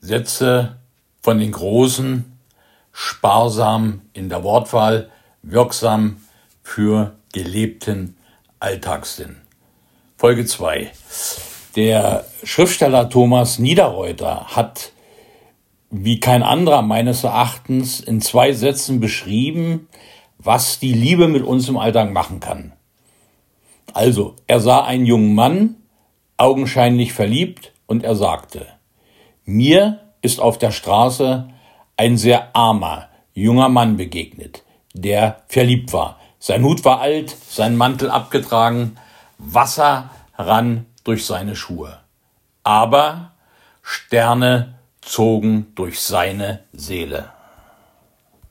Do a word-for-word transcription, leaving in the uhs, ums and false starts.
Sätze von den Großen, sparsam in der Wortwahl, wirksam für gelebten Alltagssinn. Folge zwei. Der Schriftsteller Thomas Niederreuter hat wie kein anderer meines Erachtens in zwei Sätzen beschrieben, was die Liebe mit uns im Alltag machen kann. Also, er sah einen jungen Mann, augenscheinlich verliebt, und er sagte: Mir ist auf der Straße ein sehr armer, junger Mann begegnet, der verliebt war. Sein Hut war alt, sein Mantel abgetragen, Wasser rann durch seine Schuhe. Aber Sterne zogen durch seine Seele.